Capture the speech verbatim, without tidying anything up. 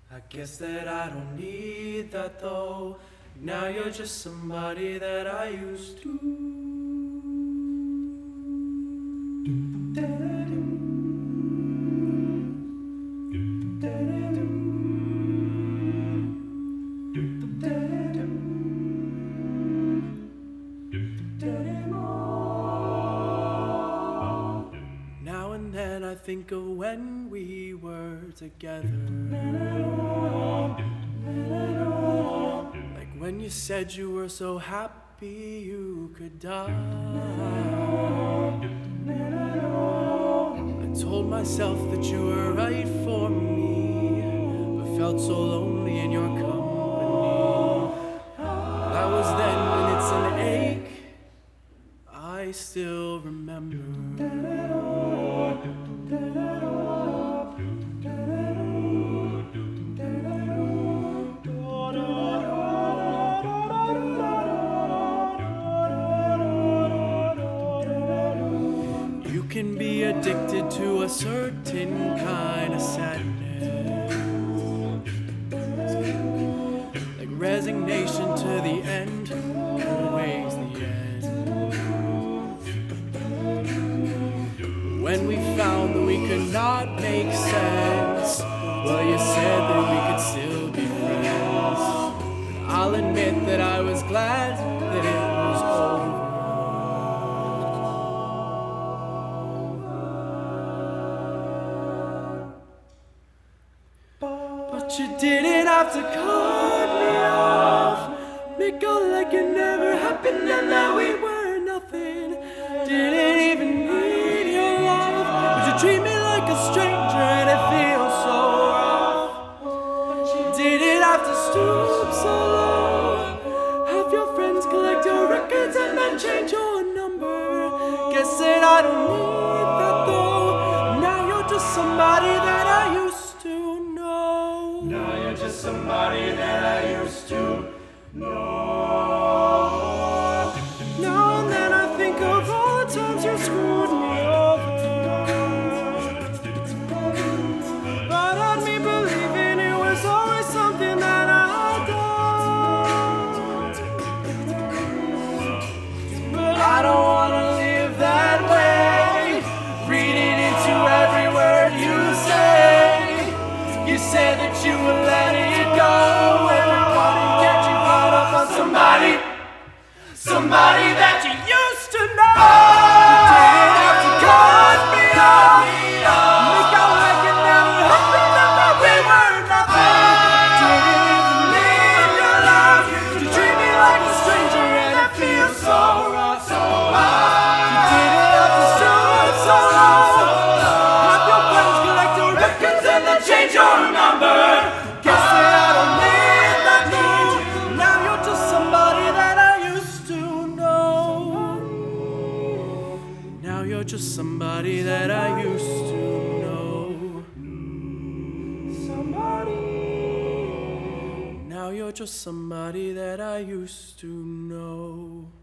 I guess that I don't need that though. Now you're just somebody that I used to. Now and then I think of when we were together. Like when you said you were so happy you could die. I told myself that you were right for me, but felt so lonely in your company. That was then, when it's an ache, I still remember. You can be addicted to a certain kind of sadness, like resignation to the end, always the end. When we found that we could not make sense, well, you said that we could still be friends. But I'll admit that I was glad that it was over. But you didn't have to cut me off, make out like it never happened and that we were nothing. Didn't even need your love, but you treat me like a stranger and it feels so rough. But you didn't have to stoop so low, have your friends collect your records and then change your number. Guess that I don't need that though. Now you're just somebody that I used to know. Now you're just somebody that I used to know. Now and then I think of all the times you screwed me over, but had me believing it was always something that I done. But I don't wanna live that way, reading into every word you say. You said that you would let it go, everybody get you caught up on somebody, somebody that you used to know. You didn't have to cut me off, make out like it never happened and that we were nothing. Didn't even need your love, you treat me like a stranger and it feels so rough. You didn't have to stoop so low, have your friends collect your records and then change your number. Guess that I don't need that need. Now you're just somebody that I used to know. Now you're just somebody that I used to know. Somebody. Now you're just somebody that I used to know.